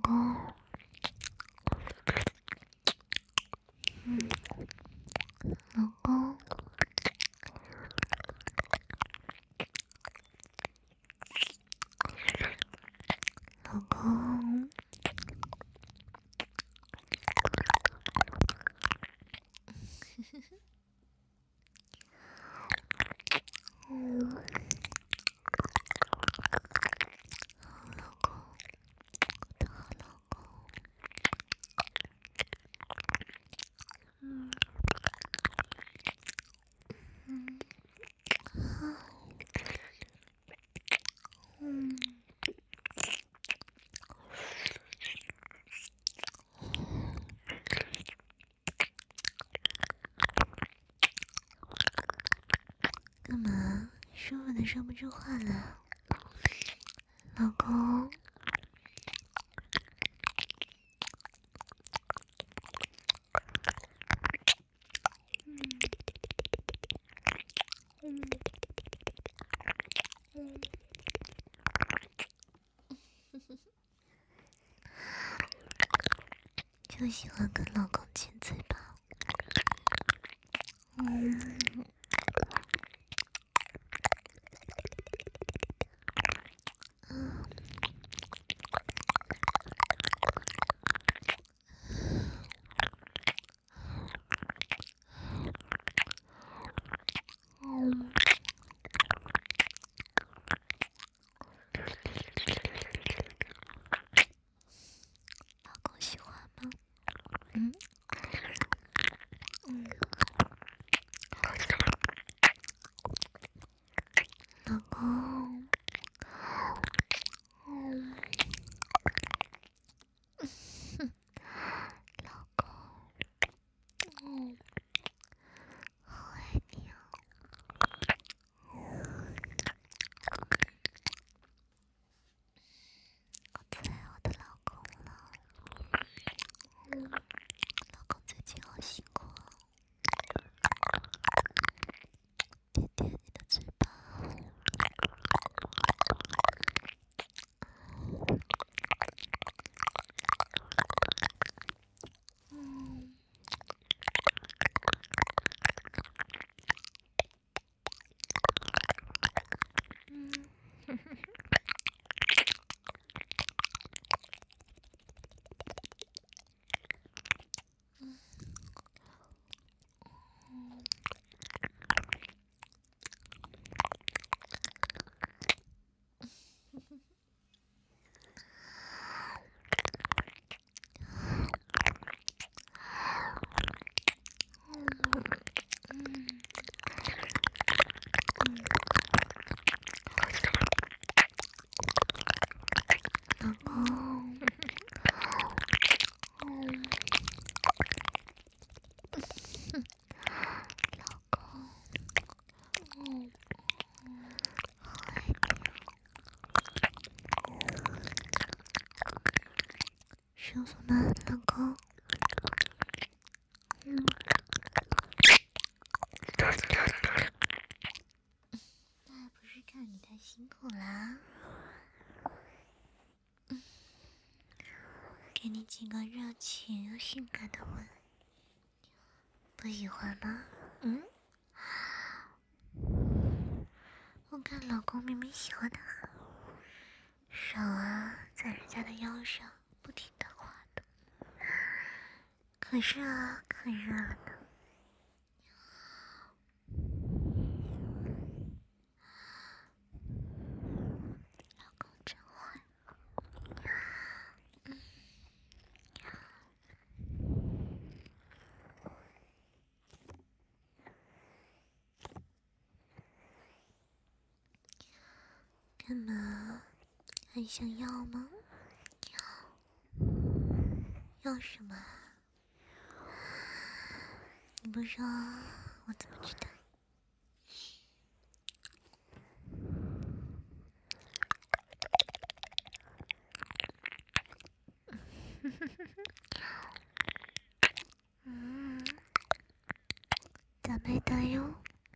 公，老公，老公，干嘛？舒服的说不出话了，老公。就喜欢跟老公亲嘴巴。老公喜欢吗？老公，老公，好爱你哦。我最爱我的老公了。老公最近好辛苦哦。舔舔你的嘴巴。老公，老公，好爱你哦。舒服吗，老公？那不是看你太辛苦啦。给你几个热情又性感的吻，不喜欢吗？我看老公明明喜欢的很，手啊在人家的腰上不停的滑动，可热啊，可热了呢。老公真坏。干嘛？还想要吗？要什么？你不说，我怎么知道？咋没的哟？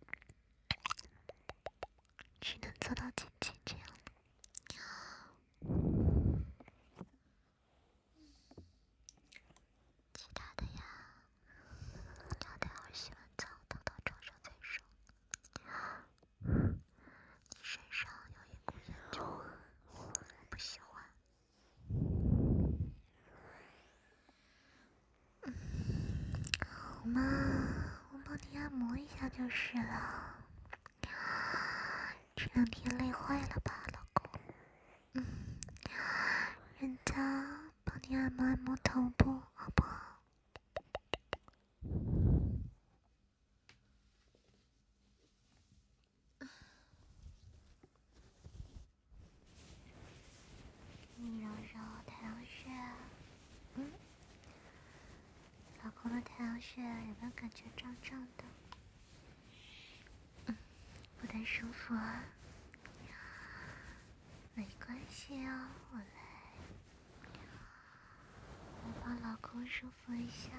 只能做到姐姐这样了。 就是了。这2天累坏了吧，老公？人家帮你按摩按摩头部，好不好？你揉揉太阳穴，老公的太阳穴有没有感觉胀胀的？不太舒服啊？没关系哦，我来帮老公舒服一下。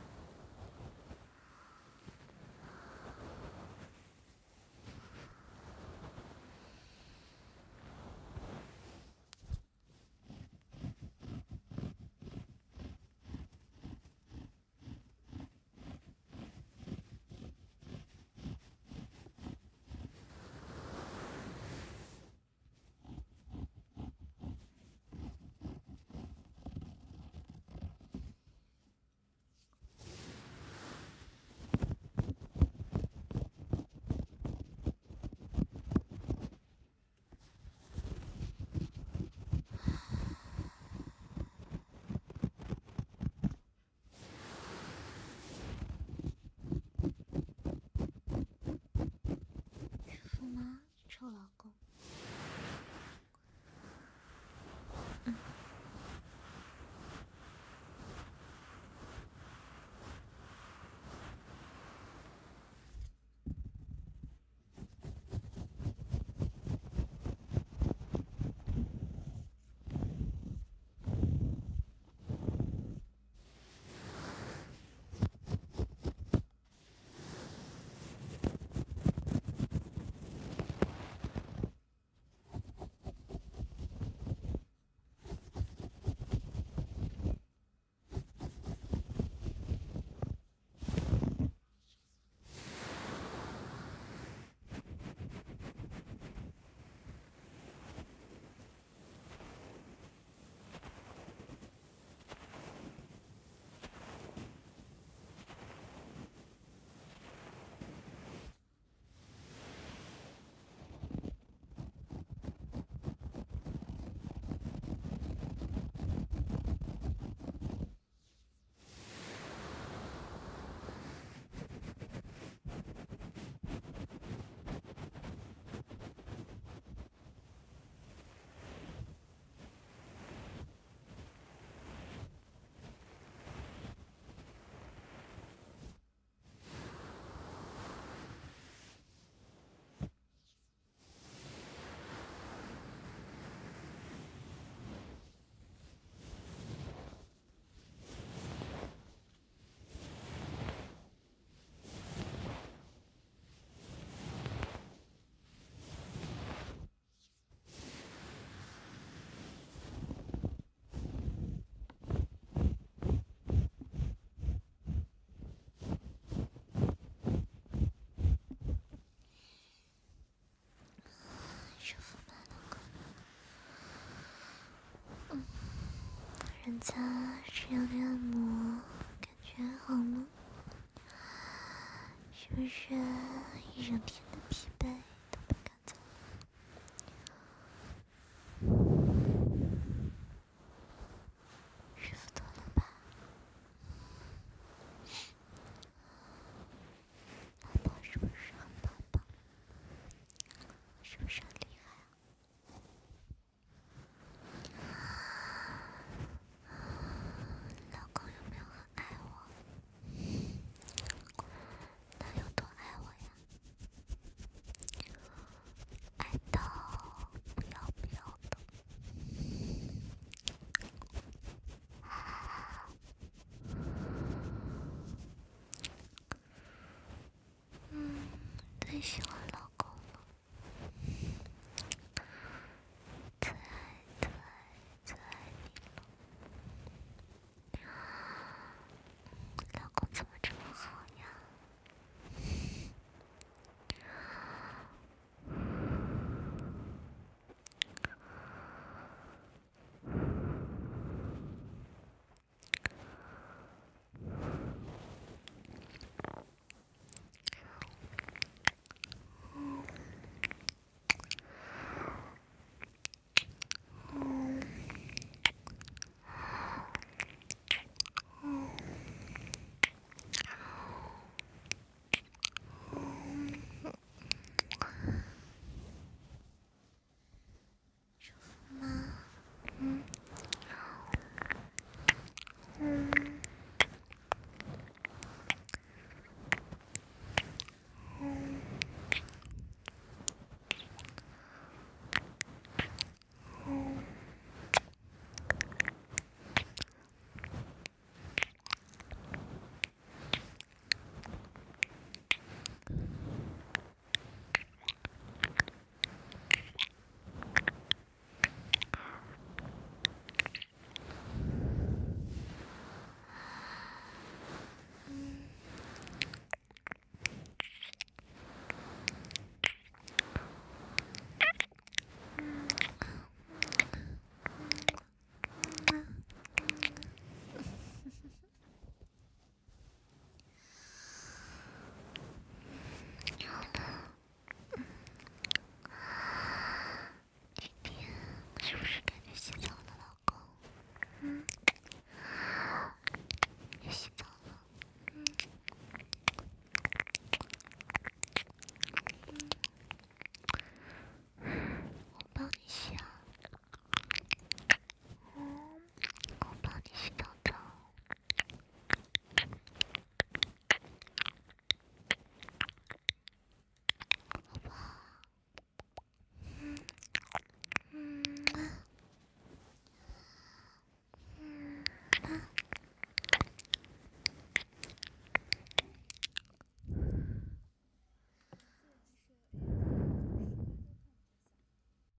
舒服吗，臭老公？舒服吗，老公？人家这样的按摩，感觉好吗？是不是一整天的疲惫都被赶走了？舒服多了吧？老婆是不是很棒棒？是不是很厉害啊？老公有没有很爱我？他有多爱我呀？爱到不要不要的。最喜欢